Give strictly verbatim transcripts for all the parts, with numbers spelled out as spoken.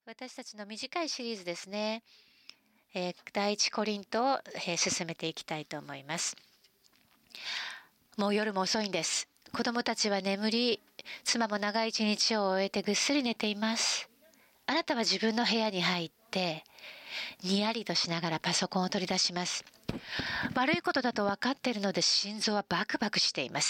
私たちの短いシリーズですね、えー、第一コリントを、えー、進めていきたいと思います。もう夜も遅いんです。子供たちは眠り、妻も長い一日を終えてぐっすり寝ています。あなたは自分の部屋に入ってにやりとしながらパソコンを取り出します。悪いことだと分かっているので心臓はバクバクしています。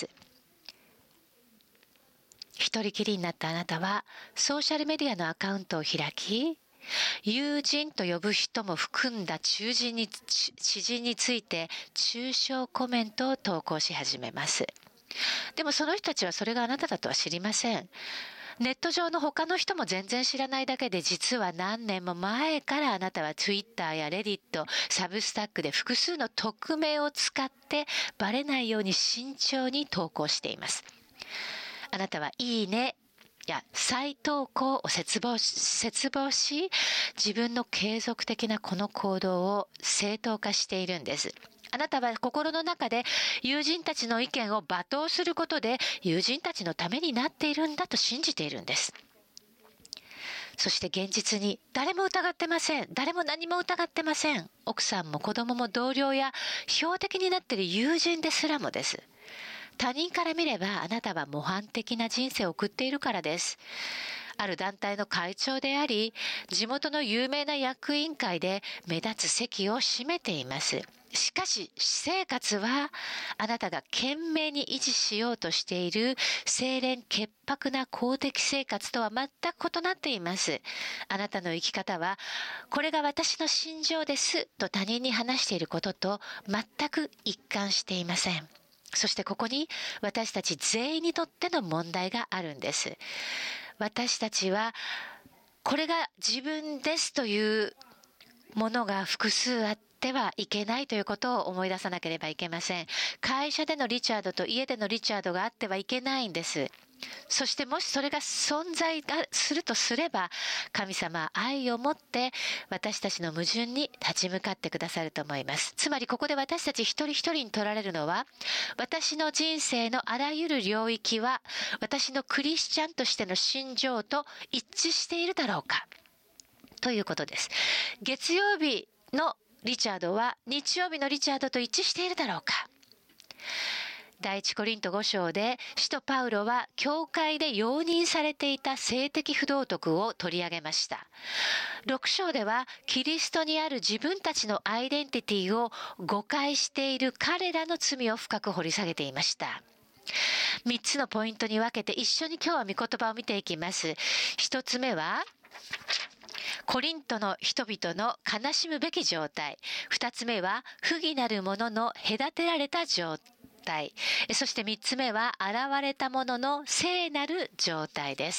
一人きりになったあなたはソーシャルメディアのアカウントを開き、友人と呼ぶ人も含んだ知人に、知人について中傷コメントを投稿し始めます。でもその人たちはそれがあなただとは知りません。ネット上の他の人も全然知らないだけで、実は何年も前からあなたは Twitter や Reddit、サブスタックで複数の匿名を使ってバレないように慎重に投稿しています。あなたはいいねや再投稿を切望し、切望し、自分の継続的なこの行動を正当化しているんです。あなたは心の中で友人たちの意見を罵倒することで友人たちのためになっているんだと信じているんです。そして現実に誰も疑ってません。誰も何も疑ってません。奥さんも子供も同僚や標的になっている友人ですらもです。他人から見ればあなたは模範的な人生を送っているからです。ある団体の会長であり、地元の有名な役員会で目立つ席を占めています。しかし、私生活はあなたが懸命に維持しようとしている清廉潔白な公的生活とは全く異なっています。あなたの生き方は、これが私の信条ですと他人に話していることと全く一貫していません。そしてここに私たち全員にとっての問題があるんです。私たちはこれが自分ですというものが複数あってはいけないということを思い出さなければいけません。会社でのリチャードと家でのリチャードがあってはいけないんです。そしてもしそれが存在がするとすれば、神様は愛を持って私たちの矛盾に立ち向かってくださると思います。つまりここで私たち一人一人に取られるのは、私の人生のあらゆる領域は私のクリスチャンとしての信条と一致しているだろうかということです。月曜日のリチャードは日曜日のリチャードと一致しているだろうか。第一コリントご章で使徒パウロは教会で容認されていた性的不道徳を取り上げました。ろく章ではキリストにある自分たちのアイデンティティを誤解している彼らの罪を深く掘り下げていました。みっつのポイントに分けて一緒に今日は御言葉を見ていきます。ひとつめはコリントの人々の悲しむべき状態。二つ目は不義なる者の隔てられた状態。そして三つ目は現れたものの聖なる状態です。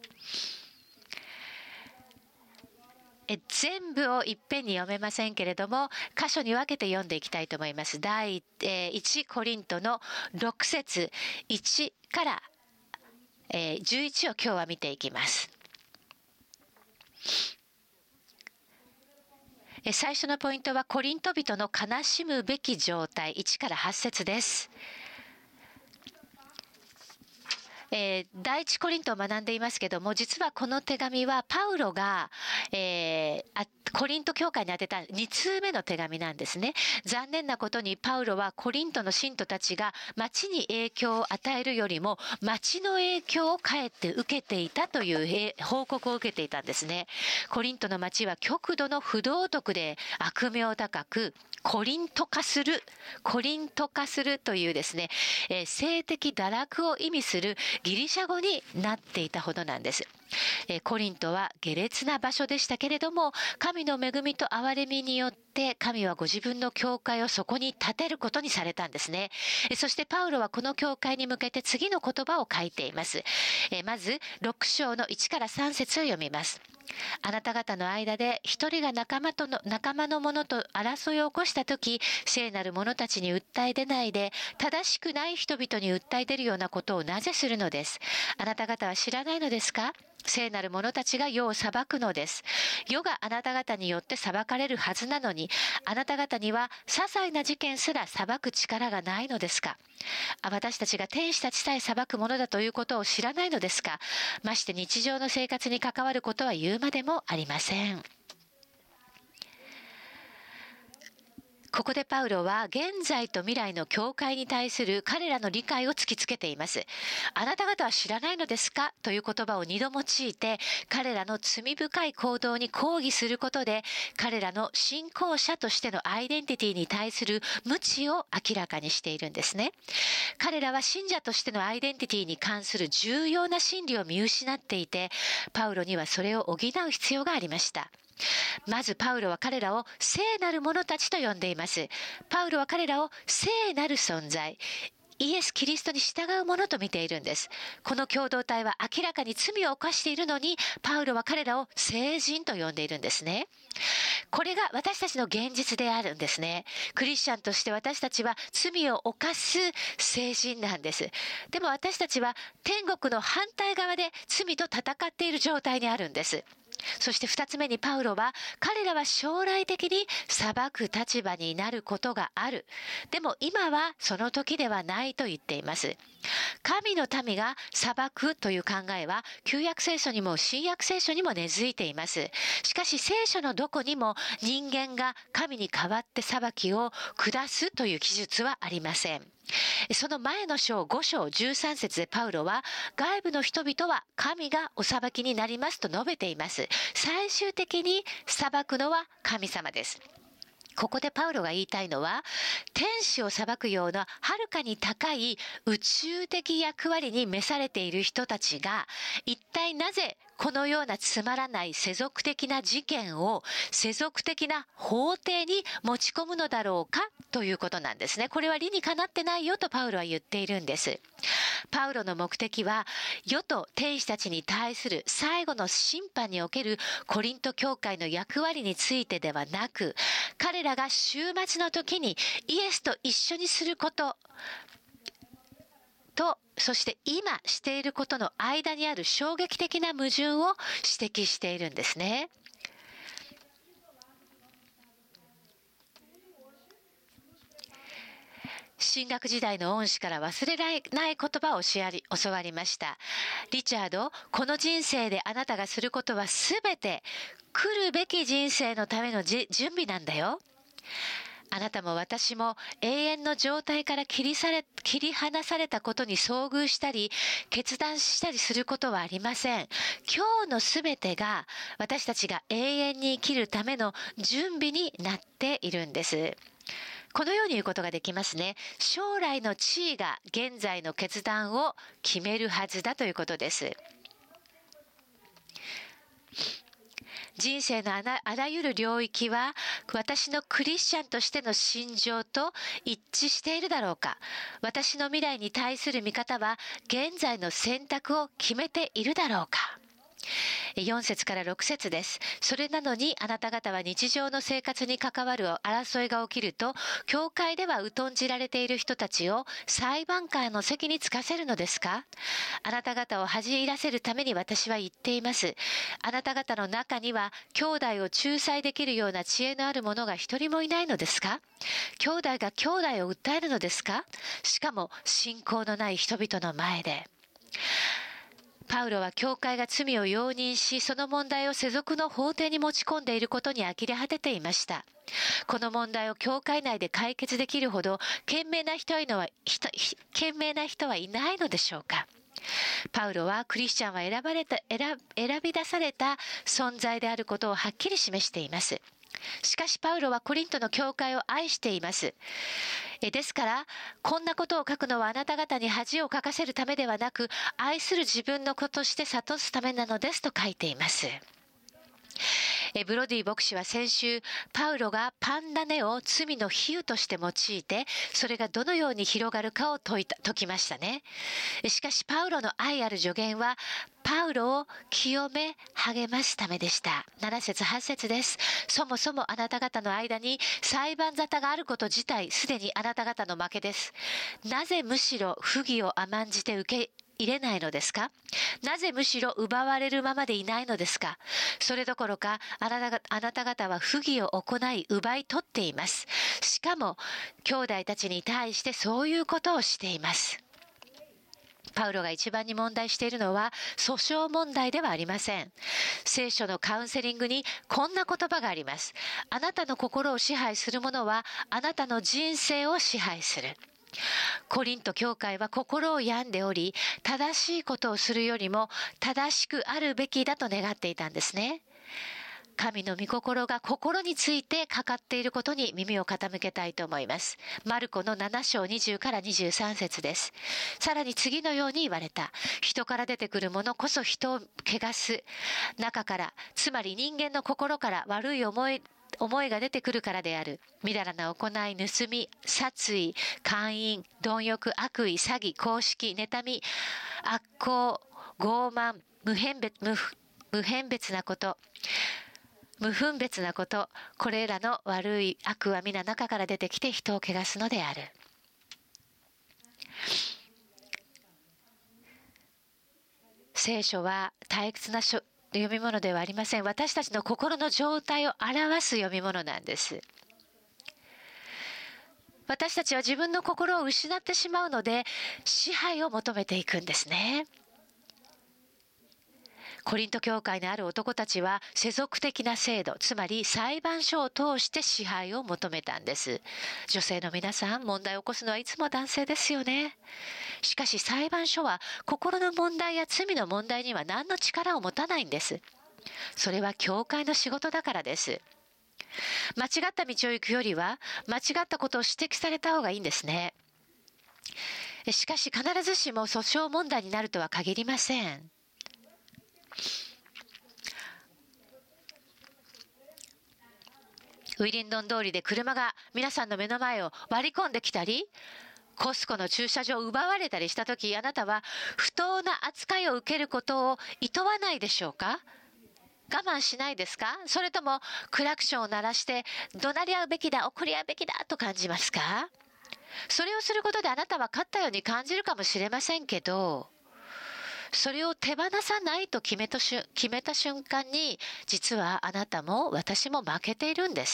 え全部をいっぺんに読めませんけれども、箇所に分けて読んでいきたいと思います。第一コリントのろく節いちからじゅういちを今日は見ていきます。最初のポイントはコリント人の悲しむべき状態、いちからはち節です。えー、第一コリントを学んでいますけども、実はこの手紙はパウロが、えー、あコリント教会に宛てたに通目の手紙なんですね。残念なことにパウロはコリントの信徒たちが町に影響を与えるよりも町の影響をかえって受けていたという報告を受けていたんですね。コリントの町は極度の不道徳で悪名高く、コリント化する、コリント化するというですね、えー、性的堕落を意味するギリシャ語になっていたほどなんです。えー、コリントは下劣な場所でしたけれども、神の恵みと憐れみによって神はご自分の教会をそこに建てることにされたんですね。えー、そしてパウロはこの教会に向けて次の言葉を書いています。えー、まずろく章のいちからさん節を読みます。あなた方の間で一人が仲間との仲間の者と争いを起こしたとき、聖なる者たちに訴え出ないで、正しくない人々に訴え出るようなことをなぜするのです。あなた方は知らないのですか？ 聖なる者たちが世を裁くのです。世があなた方によって裁かれるはずなのに、あなた方には些細な事件すら裁く力がないのですか。私たちが天使たちさえ裁くものだということを知らないのですか。まして日常の生活に関わることは言うまでもありません。ここでパウロは現在と未来の教会に対する彼らの理解を突きつけています。あなた方は知らないのですかという言葉を二度用いて、彼らの罪深い行動に抗議することで、彼らの信仰者としてのアイデンティティに対する無知を明らかにしているんですね。彼らは信者としてのアイデンティティに関する重要な真理を見失っていて、パウロにはそれを補う必要がありました。まずパウロは彼らを聖なる者たちと呼んでいます。パウロは彼らを聖なる存在、イエス・キリストに従う者と見ているんです。この共同体は明らかに罪を犯しているのに、パウロは彼らを聖人と呼んでいるんですね。これが私たちの現実であるんですね。クリスチャンとして私たちは罪を犯す聖人なんです。でも私たちは天国の反対側で罪と戦っている状態にあるんです。そして二つ目にパウロは、彼らは将来的に裁く立場になることがある。でも今はその時ではないと言っています。神の民が裁くという考えは旧約聖書にも新約聖書にも根付いています。しかし聖書のどこにも人間が神に代わって裁きを下すという記述はありません。その前の章ご章じゅうさん節でパウロは、外部の人々は神がお裁きになりますと述べています。最終的に裁くのは神様です。ここでパウロが言いたいのは、天使を裁くようなはるかに高い宇宙的役割に召されている人たちが、一体なぜこのようなつまらない世俗的な事件を世俗的な法廷に持ち込むのだろうかということなんですね。これは理にかなってないよとパウロは言っているんです。パウロの目的は、世と天使たちに対する最後の審判におけるコリント教会の役割についてではなく、彼らが終末の時にイエスと一緒にすることと、そして今していることの間にある衝撃的な矛盾を指摘しているんですね。神学時代の恩師から忘れられない言葉を教わりました。リチャード、この人生であなたがすることはすべて来るべき人生のための準備なんだよ。あなたも私も永遠の状態から切りされ、切り離されたことに遭遇したり、決断したりすることはありません。今日のすべてが私たちが永遠に生きるための準備になっているんです。このように言うことができますね。将来の地位が現在の決断を決めるはずだということです。人生のあら、あらゆる領域は私のクリスチャンとしての信条と一致しているだろうか。私の未来に対する見方は現在の選択を決めているだろうか。よん節からろく節です。それなのにあなた方は日常の生活に関わる争いが起きると、教会では疎んじられている人たちを裁判官の席につかせるのですか。あなた方を恥じらせるために私は言っています。あなた方の中には兄弟を仲裁できるような知恵のある者が一人もいないのですか。兄弟が兄弟を訴えるのですか。しかも信仰のない人々の前で。パウロは教会が罪を容認し、その問題を世俗の法廷に持ち込んでいることに呆れ果てていました。この問題を教会内で解決できるほど賢明な人は人賢明な人はいないのでしょうか。パウロはクリスチャンは選ばれた選、選び出された存在であることをはっきり示しています。しかしパウロはコリントの教会を愛しています。ですからこんなことを書くのはあなた方に恥をかかせるためではなく、愛する自分の子として諭すためなのですと書いています。ブロディ牧師は先週、パウロがパンダネを罪の比喩として用いて、それがどのように広がるかを説いた、説きましたね。しかしパウロの愛ある助言はパウロを清め励ますためでした。なな節はち節です。そもそもあなた方の間に裁判沙汰があること自体すでにあなた方の負けです。なぜむしろ不義を甘んじて受け入れないのですか？なぜむしろ奪われるままでいないのですか？それどころかあなたが、あなた方は不義を行い奪い取っています。しかも兄弟たちに対してそういうことをしています。パウロが一番に問題しているのは訴訟問題ではありません。聖書のカウンセリングにこんな言葉があります。あなたの心を支配するものはあなたの人生を支配する。コリント教会は心を病んでおり、正しいことをするよりも正しくあるべきだと願っていたんですね。神の御心が心についてかかっていることに耳を傾けたいと思います。マルコのなな章にじゅうからにじゅうさん節です。さらに次のように言われた。人から出てくるものこそ人を汚す。中から、つまり人間の心から悪い思い思いが出てくるからである。みだらな行い、盗み、殺意、姦淫、貪欲、悪意、詐欺、公式、妬み、悪行、傲慢、無変別、無、無変別なこと、無分別なこと、これらの悪い悪は皆中から出てきて人を汚すのである。聖書は退屈な書読み物ではありません。私たちの心の状態を表す読み物なんです。私たちは自分の心を失ってしまうので、支配を求めていくんですね。コリント教会のある男たちは世俗的な制度、つまり裁判所を通して支配を求めたんです。女性の皆さん、問題を起こすのはいつも男性ですよね。しかし裁判所は心の問題や罪の問題には何の力を持たないんです。それは教会の仕事だからです。間違った道を行くよりは間違ったことを指摘された方がいいんですね。しかし必ずしも訴訟問題になるとは限りません。ウィリンドン通りで車が皆さんの目の前を割り込んできたり、コスコの駐車場を奪われたりしたとき、あなたは不当な扱いを受けることを厭わないでしょうか？我慢しないですか？それともクラクションを鳴らして怒鳴り合うべきだ、怒り合うべきだと感じますか？それをすることであなたは勝ったように感じるかもしれませんけど、それを手放さないと決めた瞬、決めた瞬間に、実はあなたも私も負けているんです。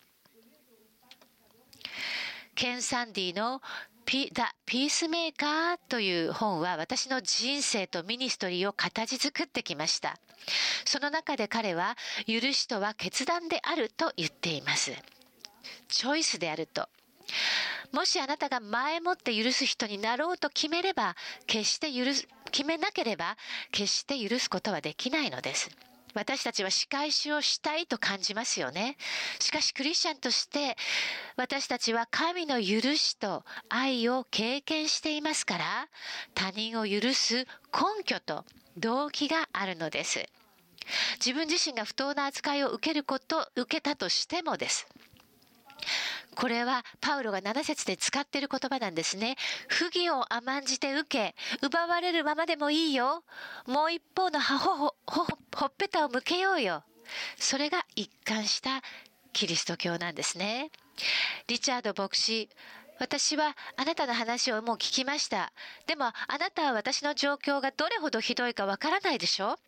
ケン・サンディのピ「ザ・ピースメーカー」という本は私の人生とミニストリーを形作ってきました。その中で彼は許しとは決断であると言っています。チョイスであると。もしあなたが前もって許す人になろうと決めれば、決して許す、決めなければ決して許すことはできないのです。私たちは仕返しをしたいと感じますよね。しかしクリスチャンとして私たちは神の許しと愛を経験していますから、他人を許す根拠と動機があるのです。自分自身が不当な扱いを受けること、受けたとしてもです。これはパウロがなな節で使っている言葉なんですね。不義を甘んじて受け、奪われるままでもいいよ。もう一方のほほほほっぺたを向けようよ。それが一貫したキリスト教なんですね。リチャード牧師、私はあなたの話をもう聞きました。でもあなたは私の状況がどれほどひどいかわからないでしょ。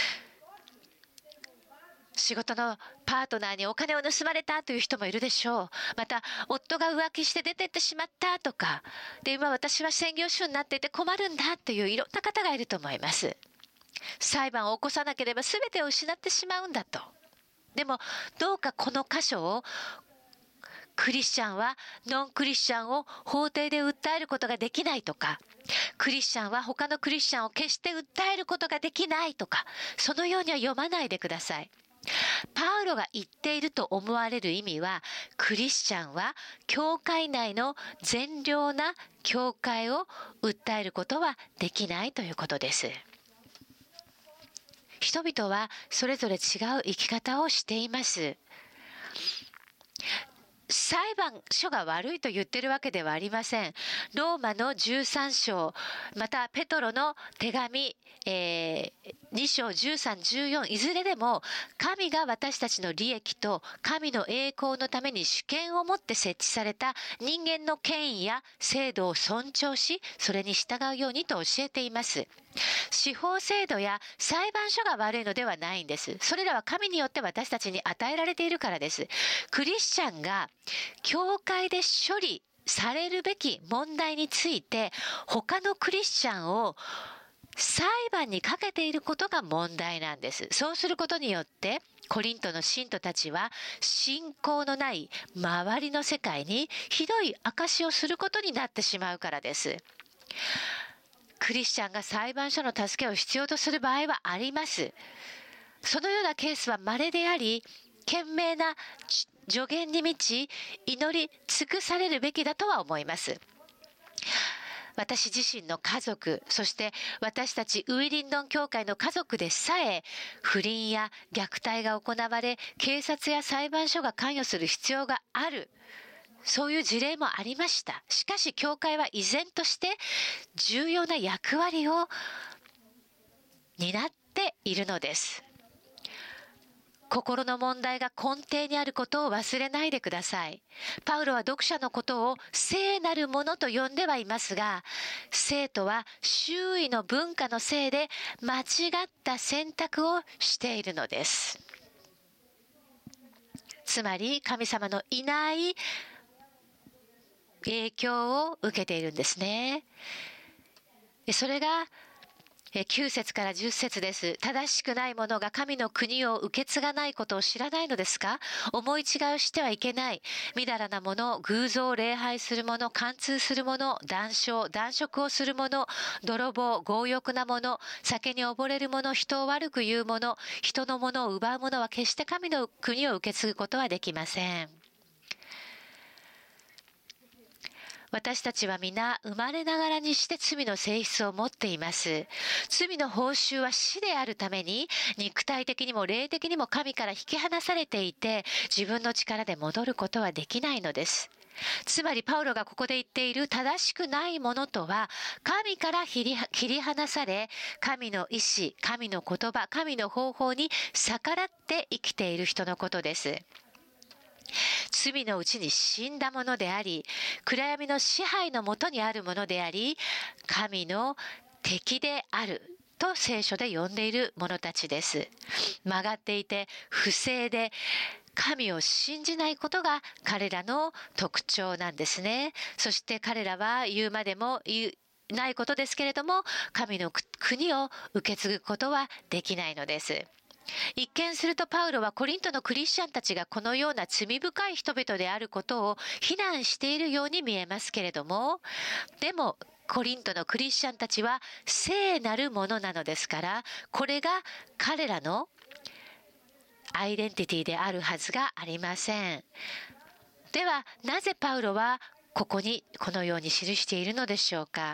仕事のパートナーにお金を盗まれたという人もいるでしょう。また夫が浮気して出てってしまったとかで、今私は専業主婦になっていて困るんだといういろんな方がいると思います。裁判を起こさなければ全てを失ってしまうんだと。でもどうかこの箇所を、クリスチャンはノンクリスチャンを法廷で訴えることができないとか、クリスチャンは他のクリスチャンを決して訴えることができないとか、そのようには読まないでください。パウロが言っていると思われる意味は、クリスチャンは教会内の善良な教会を訴えることはできないということです。人々はそれぞれ違う生き方をしています。 裁判所が悪いと言ってるわけではありません。ローマのじゅうさん章、またペトロの手紙、えー、に章じゅうさん、じゅうよん、いずれでも神が私たちの利益と神の栄光のために主権を持って設置された人間の権威や制度を尊重し、それに従うようにと教えています。司法制度や裁判所が悪いのではないんです。それらは神によって私たちに与えられているからです。クリスチャンが教会で処理されるべき問題について他のクリスチャンを裁判にかけていることが問題なんです。そうすることによってコリントの信徒たちは信仰のない周りの世界にひどい証しをすることになってしまうからです。クリスチャンが裁判所の助けを必要とする場合はあります。そのようなケースは稀であり、懸命な助言に満ち祈り尽くされるべきだとは思います。私自身の家族、そして私たちウィリンドン教会の家族でさえ不倫や虐待が行われ、警察や裁判所が関与する必要がある、そういう事例もありました。しかし教会は依然として重要な役割を担っているのです。心の問題が根底にあることを忘れないでください。パウロは読者のことを聖なるものと呼んではいますが、聖とは周囲の文化のせいで間違った選択をしているのです。つまり神様のいない影響を受けているんですね。それがきゅう節からじゅっ節です。正しくない者が神の国を受け継がないことを知らないのですか？思い違いをしてはいけない。みだらな者、偶像を礼拝する者、貫通する者、談笑、談食をする者、泥棒、強欲な者、酒に溺れる者、人を悪く言う者、人のものを奪う者は決して神の国を受け継ぐことはできません。私たちは皆生まれながらにして罪の性質を持っています。罪の報酬は死であるために、肉体的にも霊的にも神から引き離されていて、自分の力で戻ることはできないのです。つまりパウロがここで言っている正しくないものとは、神から切り、切り離され、神の意志、神の言葉、神の方法に逆らって生きている人のことです。罪のうちに死んだものであり、暗闇の支配のもとにあるものであり、神の敵であると聖書で呼んでいる者たちです。曲がっていて不正で神を信じないことが彼らの特徴なんですね。そして彼らは言うまでも言うないことですけれども、神の国を受け継ぐことはできないのです。一見するとパウロはコリントのクリスチャンたちがこのような罪深い人々であることを非難しているように見えますけれども、でもコリントのクリスチャンたちは聖なるものなのですから、これが彼らのアイデンティティであるはずがありません。ではなぜパウロはここにこのように記しているのでしょうか。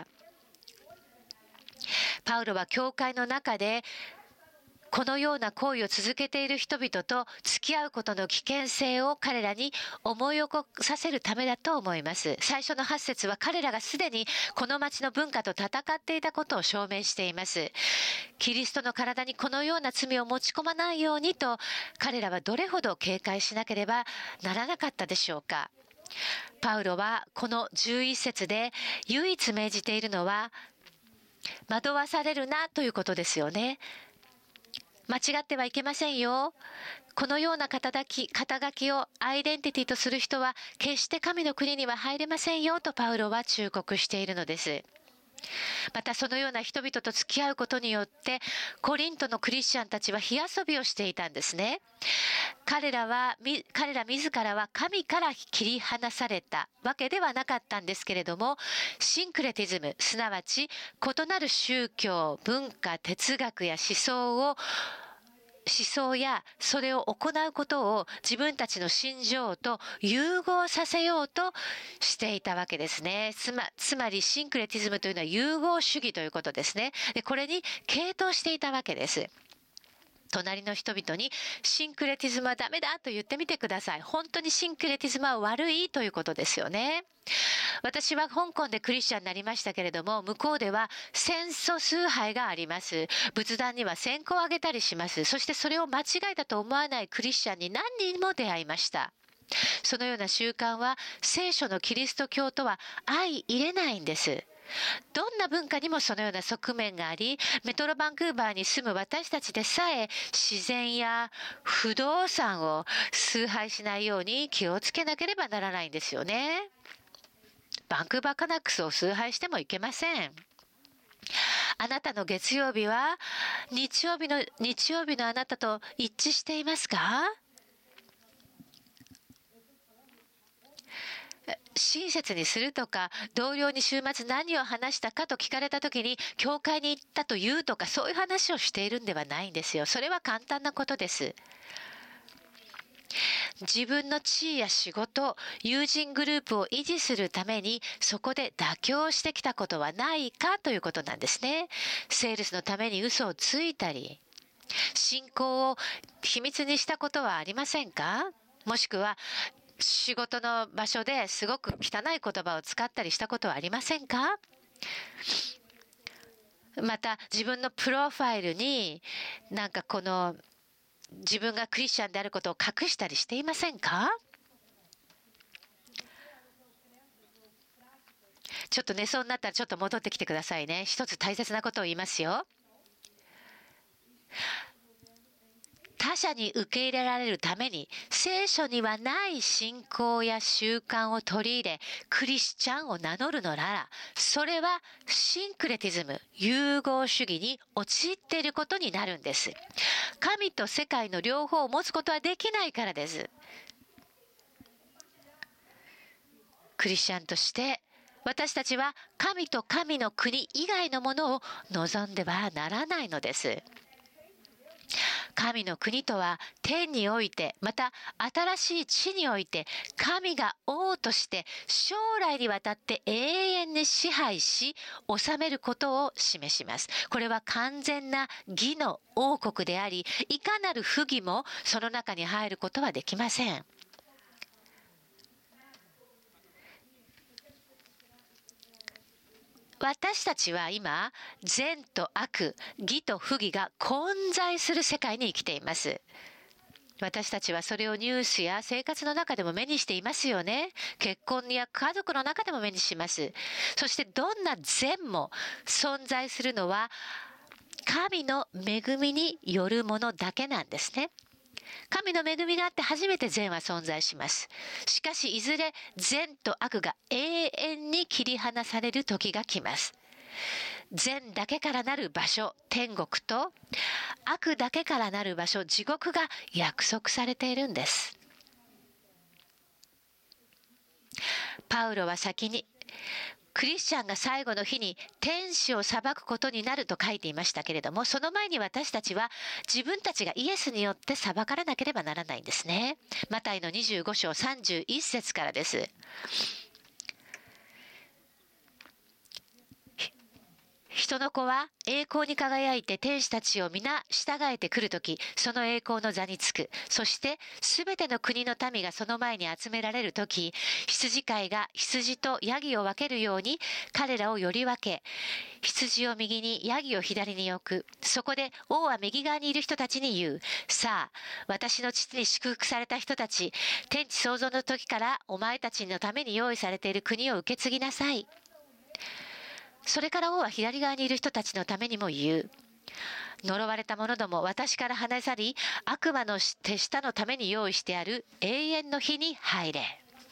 パウロは教会の中でこのような行為を続けている人々と付き合うことの危険性を彼らに思い起こさせるためだと思います。最初のはち節は彼らがすでにこの町の文化と戦っていたことを証明しています。キリストの体にこのような罪を持ち込まないようにと彼らはどれほど警戒しなければならなかったでしょうか。パウロはこのじゅういち節で唯一命じているのは惑わされるなということですよね。間違ってはいけませんよ。このような肩書き、肩書きをアイデンティティとする人は決して神の国には入れませんよとパウロは忠告しているのです。またそのような人々と付き合うことによってコリントのクリスチャンたちは火遊びをしていたんですね。彼らは彼ら自らは神から切り離されたわけではなかったんですけれども、シンクレティズム、すなわち異なる宗教、文化、哲学や思想を思想やそれを行うことを自分たちの信条と融合させようとしていたわけですね。つま、つまりシンクレティズムというのは融合主義ということですね。で、これに傾倒していたわけです。 隣の人々にシンクレティズムはダメだと言ってみてください。本当にシンクレティズムは悪いということですよね。私は香港でクリスチャンになりましたけれども、向こうでは戦争崇拝があります。仏壇には線香をあげたりします。そしてそれを間違いだと思わないクリスチャンに何人も出会いました。そのような習慣は聖書のキリスト教とは相入れないんです。どんな文化にもそのような側面があり、メトロバンクーバーに住む私たちでさえ自然や不動産を崇拝しないように気をつけなければならないんですよね。バンクーバーカナックスを崇拝してもいけません。あなたの月曜日は日曜日の日曜日のあなたと一致していますか？親切にするとか、同僚に週末何を話したかと聞かれた時に教会に行ったと言うとか、そういう話をしているんではないんですよ。それは簡単なことです。自分の地位や仕事、友人グループを維持するためにそこで妥協してきたことはないかということなんですね。セールスのために嘘をついたり、信仰を秘密にしたことはありませんか？もしくは仕事の場所ですごく汚い言葉を使ったりしたことはありませんか？また自分のプロファイルになんかこの自分がクリスチャンであることを隠したりしていませんか？ちょっと寝そうになったらちょっと戻ってきてくださいね。一つ大切なことを言いますよ。他者に受け入れられるために聖書にはない信仰や習慣を取り入れクリスチャンを名乗るのなら、それはシンクレティズム、融合主義に陥っていることになるんです。神と世界の両方を持つことはできないからです。クリスチャンとして私たちは神と神の国以外のものを望んではならないのです。神の国とは天において、また新しい地において神が王として将来にわたって永遠に支配し治めることを示します。これは完全な義の王国であり、いかなる不義もその中に入ることはできません。私たちは今、善と悪、義と不義が混在する世界に生きています。私たちはそれをニュースや生活の中でも目にしていますよね。結婚や家族の中でも目にします。そしてどんな善も存在するのは神の恵みによるものだけなんですね。神の恵みがあって初めて善は存在します。しかしいずれ善と悪が永遠に切り離される時が来ます。善だけからなる場所、天国と悪だけからなる場所、地獄が約束されているんです。パウロは先にクリスチャンが最後の日に天使を裁くことになると書いていましたけれども、その前に私たちは自分たちがイエスによって裁かれなければならないんですね。マタイのにじゅうご章さんじゅういち節からです。人の子は栄光に輝いて天使たちを皆従えてくるとき、その栄光の座につく。そしてすべての国の民がその前に集められるとき、羊飼いが羊とヤギを分けるように彼らをより分け、羊を右にヤギを左に置く。そこで王は右側にいる人たちに言う。さあ、私の父に祝福された人たち、天地創造の時からお前たちのために用意されている国を受け継ぎなさい。それから王は左側にいる人たちのためにも言う。呪われた者ども、私から離さり、悪魔の手下のために用意してある永遠の日に入れ。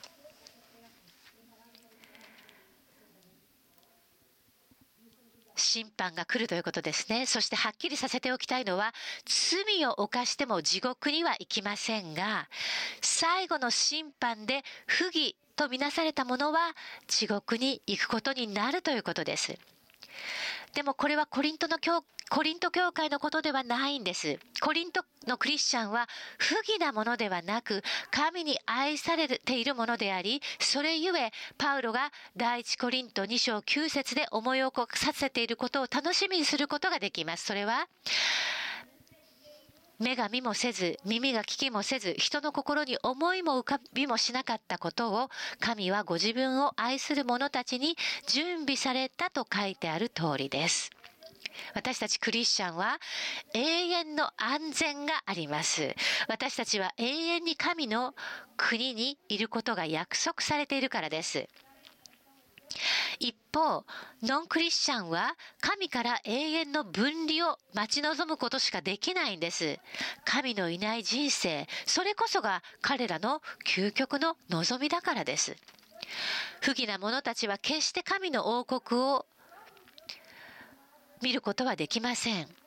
審判が来るということですね。そしてはっきりさせておきたいのは、罪を犯しても地獄には行きませんが、最後の審判で不義とみなされたものは地獄に行くことになるということです。でもこれはコリントの教コリント教会のことではないんです。コリントのクリスチャンは不義なものではなく、神に愛されているものであり、それゆえパウロが第一コリントに章きゅう節で思い起こさせていることを楽しみにすることができます。それは目が見もせず、耳が聞きもせず、人の心に思いも浮かびもしなかったことを、神はご自分を愛する者たちに準備されたと書いてある通りです。私たちクリスチャンは永遠の安全があります。私たちは永遠に神の国にいることが約束されているからです。一方、ノンクリスチャンは神から永遠の分離を待ち望むことしかできないんです。神のいない人生、それこそが彼らの究極の望みだからです。不義な者たちは決して神の王国を見ることはできません。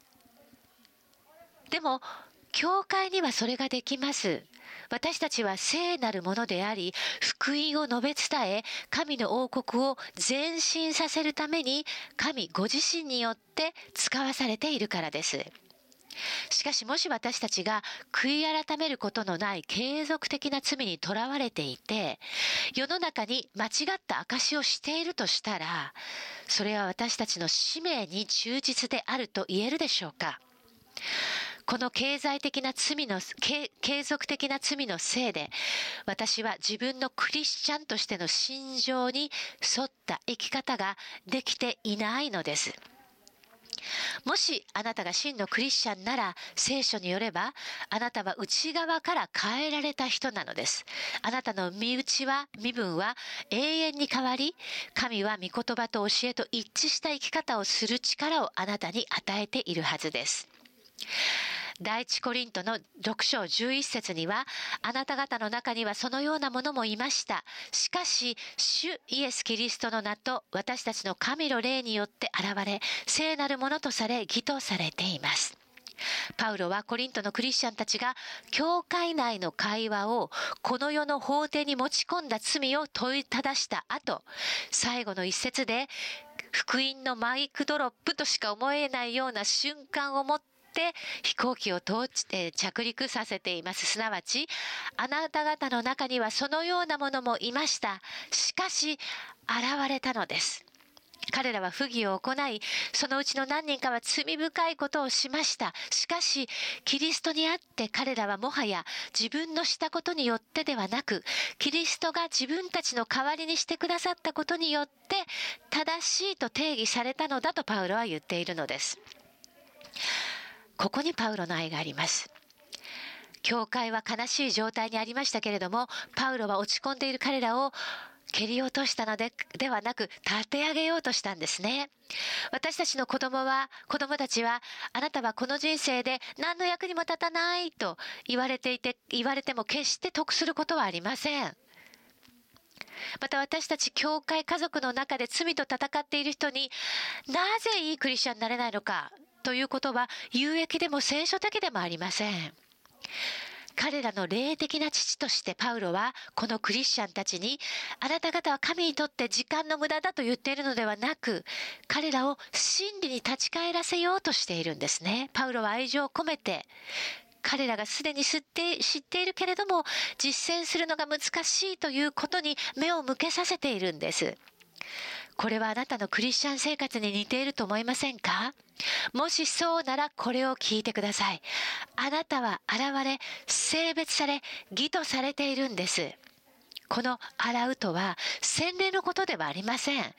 でも、教会にはそれができます。私たちは聖なるものであり、福音を述べ伝え、神の王国を前進させるために、神ご自身によって使わされているからです。しかしもし私たちが悔い改めることのない継続的な罪にとらわれていて、世の中に間違った証をしているとしたら、それは私たちの使命に忠実であると言えるでしょうか。この経済的な罪の、継続的な罪のせいで、私は自分のクリスチャンとしての信条に沿った生き方ができていないのです。もしあなたが真のクリスチャンなら、聖書によればあなたは内側から変えられた人なのです。あなたの身内は身分は永遠に変わり、神は御言葉と教えと一致した生き方をする力をあなたに与えているはずです。第一コリントのろく章じゅういち節には、あなた方の中にはそのようなものもいました。しかし、主イエス・キリストの名と私たちの神の霊によって現れ、聖なるものとされ、義とされています。パウロはコリントのクリスチャンたちが教会内の会話をこの世の法廷に持ち込んだ罪を問いただした後、最後の一節で福音のマイクドロップとしか思えないような瞬間をもって飛行機を到着着陸させています。すなわち、あなた方の中にはそのようなものもいました。しかし現れたのです。彼らは不義を行い、そのうちの何人かは罪深いことをしました。しかしキリストにあって彼らはもはや自分のしたことによってではなく、キリストが自分たちの代わりにしてくださったことによって正しいと定義されたのだとパウロは言っているのです。ここにパウロの愛があります。教会は悲しい状態にありましたけれども、パウロは落ち込んでいる彼らを蹴り落としたのでではなく、立て上げようとしたんですね。私たちの子供は子供たちは、あなたはこの人生で何の役にも立たないと言われていて言われても決して得することはありません。また私たち教会家族の中で罪と戦っている人に、なぜいいクリスチャンになれないのかということは有益でも聖書的でもありません。彼らの霊的な父としてパウロはこのクリスチャンたちに、あなた方は神にとって時間の無駄だと言っているのではなく、彼らを真理に立ち返らせようとしているんですね。パウロは愛情を込めて、彼らがすでに知って知っているけれども実践するのが難しいということに目を向けさせているんです。これはあなたのクリスチャン生活に似ていると思いませんか？もしそうならこれを聞いてください。あなたは洗われ、聖別され、義とされているんです。この洗うとは洗礼のことではありません。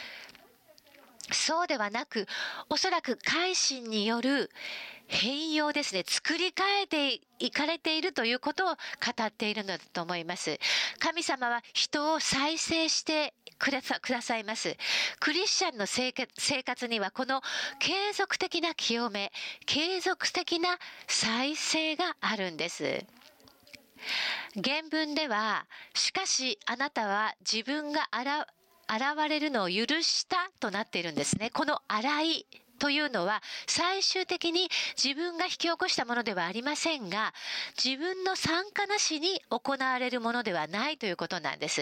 そうではなく、おそらく改心による変容ですね。作り変えていかれているということを語っているのだと思います。神様は人を再生してくださ、くださいます。クリスチャンの生活、生活にはこの継続的な清め、継続的な再生があるんです。原文では、しかしあなたは自分が現れるのを許したとなっているんですね。この洗いというのは最終的に自分が引き起こしたものではありませんが、自分の参加なしに行われるものではないということなんです。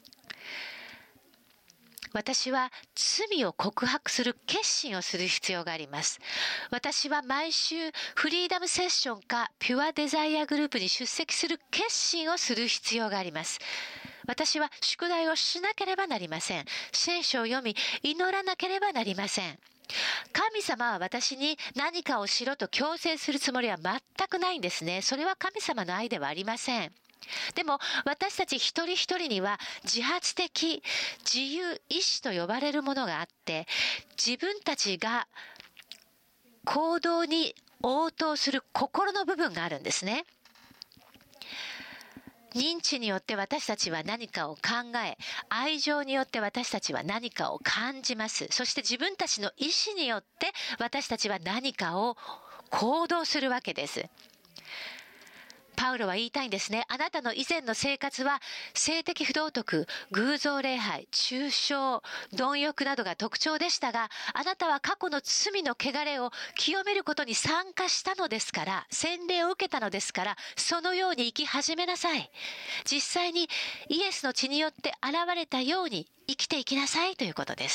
私は罪を告白する決心をする必要があります。私は毎週フリーダムセッションかピュアデザイアグループに出席する決心をする必要があります。私は宿題をしなければなりません。聖書を読み、祈らなければなりません。 神様は私に何かをしろと強制するつもりは全くないんですね。それは神様の愛ではありません。でも私たち一人一人には自発的自由意志と呼ばれるものがあって、自分たちが行動に応答する心の部分があるんですね。認知によって私たちは何かを考え、愛情によって私たちは何かを感じます。そして自分たちの意志によって私たちは何かを行動するわけです。パウロは言いたいんですね。あなたの以前の生活は性的不道徳、偶像礼拝、中傷、貪欲などが特徴でしたが、あなたは過去の罪の汚れを清めることに参加したのですから、洗礼を受けたのですから、そのように生き始めなさい。実際にイエスの血によって現れたように生きていきなさいということです。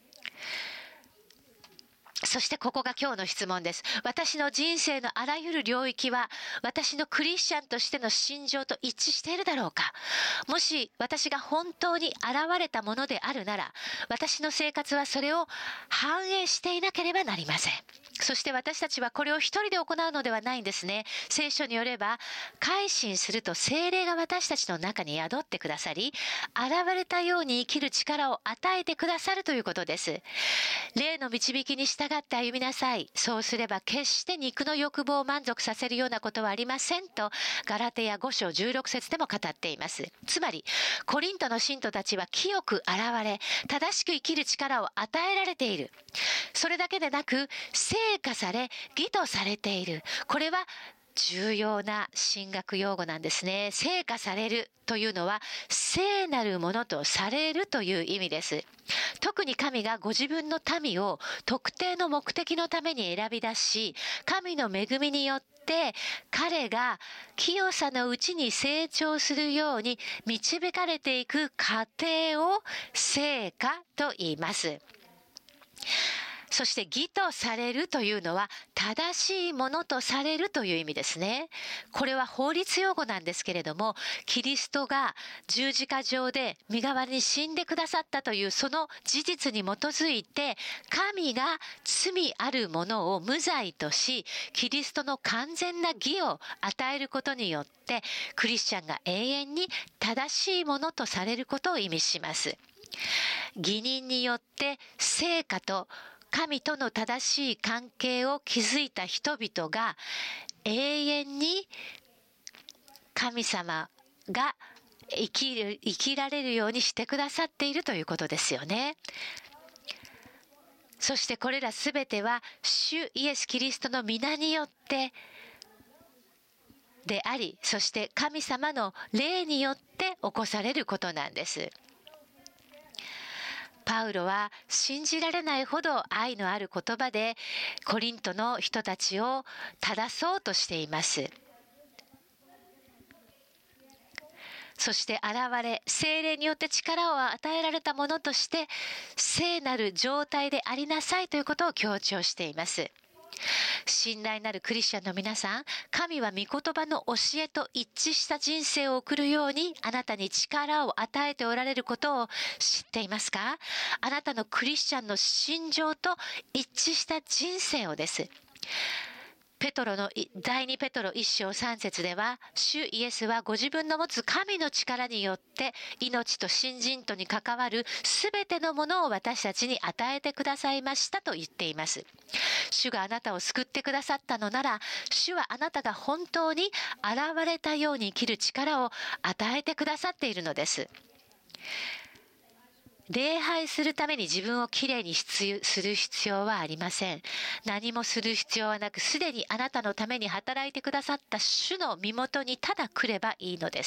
そしてここが今日の質問です。私の人生のあらゆる領域は私のクリスチャンとしての信条と一致しているだろうか。もし私が本当に現れたものであるなら、私の生活はそれを反映していなければなりません。そして私たちはこれを一人で行うのではないんですね。聖書によれば、改心すると聖霊が私たちの中に宿ってくださり、現れたように生きる力を与えてくださるということです。霊の導きに従って歩みなさい。そうすれば決して肉の欲望を満足させるようなことはありませんと、ガラテヤご章じゅうろく節でも語っています。つまり、コリントの信徒たちは清く現れ、正しく生きる力を与えられている。それだけでなく、聖化され、義とされている。これは重要な神学用語なんですね。聖化されるというのは、聖なるものとされるという意味です。特に神がご自分の民を特定の目的のために選び出し、神の恵みによって彼が清さのうちに成長するように導かれていく過程を聖化と言います。そして義とされるというのは正しいものとされるという意味ですね。これは法律用語なんですけれども、キリストが十字架上で身代わりに死んでくださったというその事実に基づいて、神が罪あるものを無罪とし、キリストの完全な義を与えることによって、クリスチャンが永遠に正しいものとされることを意味します。義人によって聖化と神との正しい関係を築いた人々が永遠に神様が生きる、生きられるようにしてくださっているということですよね。そしてこれらすべては主イエス・キリストの皆によってであり、そして神様の霊によって起こされることなんです。パウロは信じられないほど愛のある言葉でコリントの人たちを正そうとしています。そして現れ、聖霊によって力を与えられたものとして聖なる状態でありなさいということを強調しています。信頼なるクリスチャンの皆さん、神は御言葉の教えと一致した人生を送るようにあなたに力を与えておられることを知っていますか？あなたのクリスチャンの信条と一致した人生をです。ペトロの第二ペトロ一章三節では、主イエスはご自分の持つ神の力によって命と信心とに関わるすべてのものを私たちに与えてくださいましたと言っています。主があなたを救ってくださったのなら、主はあなたが本当に現れたように生きる力を与えてくださっているのです。礼拝するために自分をきれいにする必要はありません。何もする必要はなく、すでにあなたのために働いてくださった主の身元にただ来ればいいのです。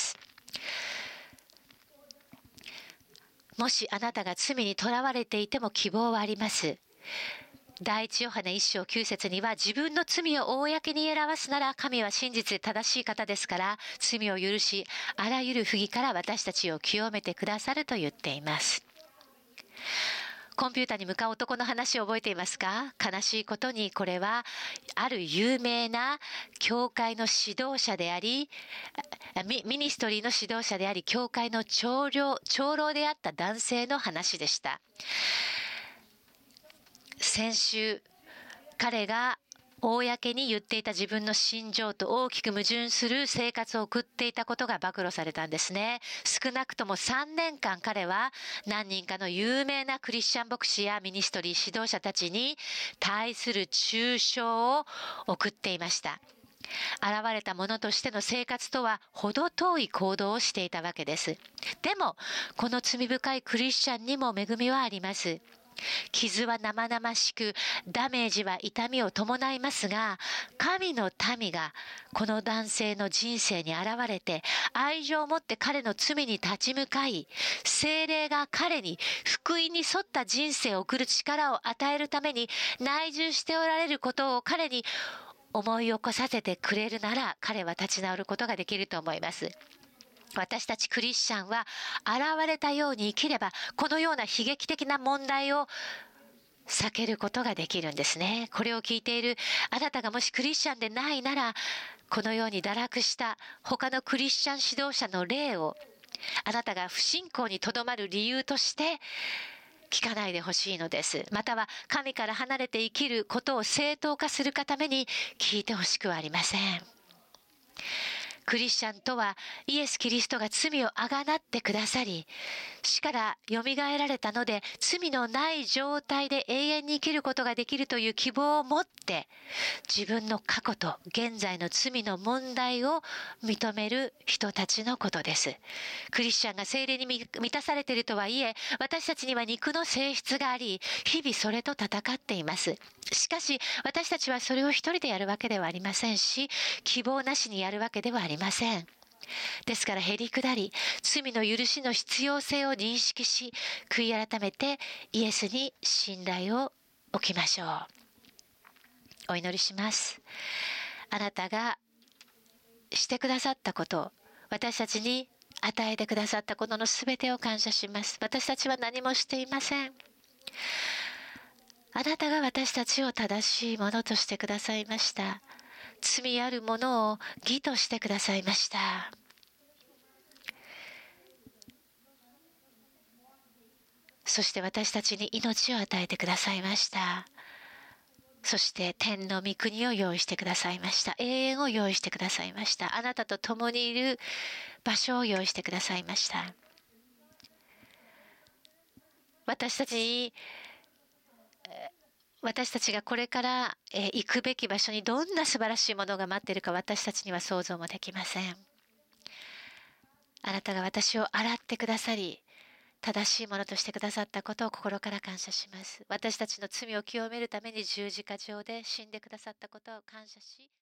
もしあなたが罪にとらわれていても希望はあります。第一ヨハネ一章九節には、自分の罪を公に表すなら神は真実で正しい方ですから、罪を許し、あらゆる不義から私たちを清めてくださると言っています。コンピューターに向かう男の話を覚えていますか？悲しいことにこれはある有名な教会の指導者であり、ミニストリーの指導者であり、教会の長老、長老であった男性の話でした。 先週、彼が公に言っていた自分の心情と大きく矛盾する生活を送っていたことが暴露されたんですね。少なくともさんねんかん彼は何人かの有名なクリスチャン牧師やミニストリー指導者たちに対する中傷を送っていました。現れたものとしての生活とは程遠い行動をしていたわけです。でも、この罪深いクリスチャンにも恵みはあります。傷は生々しく、ダメージは痛みを伴いますが、神の民がこの男性の人生に現れて、愛情を持って彼の罪に立ち向かい、聖霊が彼に福音に沿った人生を送る力を与えるために内住しておられることを彼に思い起こさせてくれるなら、彼は立ち直ることができると思います。私たちクリスチャンは現れたように生きれば、このような悲劇的な問題を避けることができるんですね。これを聞いているあなたがもしクリスチャンでないなら、このように堕落した他のクリスチャン指導者の例をあなたが不信仰にとどまる理由として聞かないでほしいのです。または神から離れて生きることを正当化するために聞いてほしくはありません。クリスチャンとはイエス・キリストが罪をあがなってくださり、死からよみがえられたので罪のない状態で永遠に生きることができるという希望を持って、自分の過去と現在の罪の問題を認める人たちのことです。クリスチャンが聖霊に満たされているとはいえ、私たちには肉の性質があり、日々それと戦っています。しかし私たちはそれを一人でやるわけではありませんし、希望なしにやるわけではありません。ですからへりくだり、罪の許しの必要性を認識し、悔い改めてイエスに信頼を置きましょう。お祈りします。あなたがしてくださったこと、私たちに与えてくださったことのすべてを感謝します。私たちは何もしていません。あなたが私たちを正しいものとしてくださいました。罪あるものを義としてくださいました。そして私たちに命を与えてくださいました。そして天の御国を用意してくださいました。永遠を用意してくださいました。あなたと共にいる場所を用意してくださいました。私たちに私たちがこれから、えー、行くべき場所にどんな素晴らしいものが待っているか、私たちには想像もできません。あなたが私を洗ってくださり、正しいものとしてくださったことを心から感謝します。私たちの罪を清めるために十字架上で死んでくださったことを感謝し、